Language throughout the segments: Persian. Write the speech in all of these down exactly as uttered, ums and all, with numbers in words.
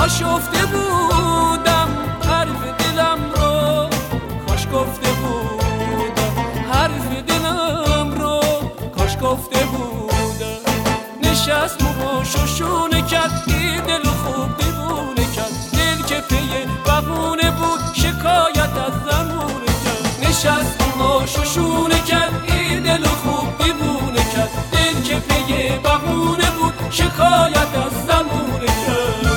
آشفته بودم حرف دلم رو، کاش گفته بودم حرف دلم رو، کاش گفته بودم. نشست مو شوشونه کرد، این دل خوب دیوونه کرد، دل که پی بهونه بود شکایت از زمونه کرد. نشست مو شوشونه کرد، این دل خوب دیوونه کرد، دل که پی بهونه بود شکایت از زمونه کرد.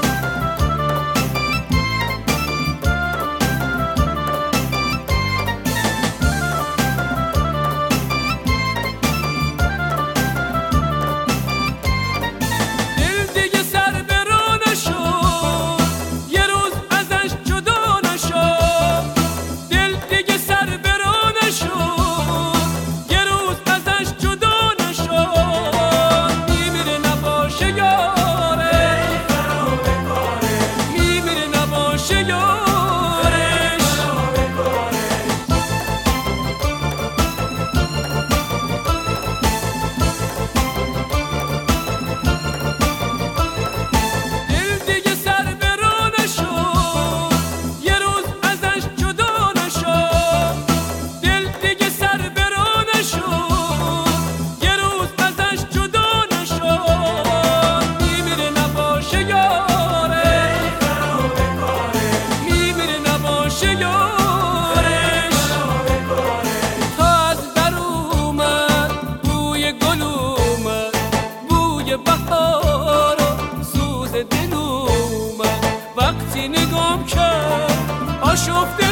بهار و سوز دل اومد، وقتی نگام کرد آشفته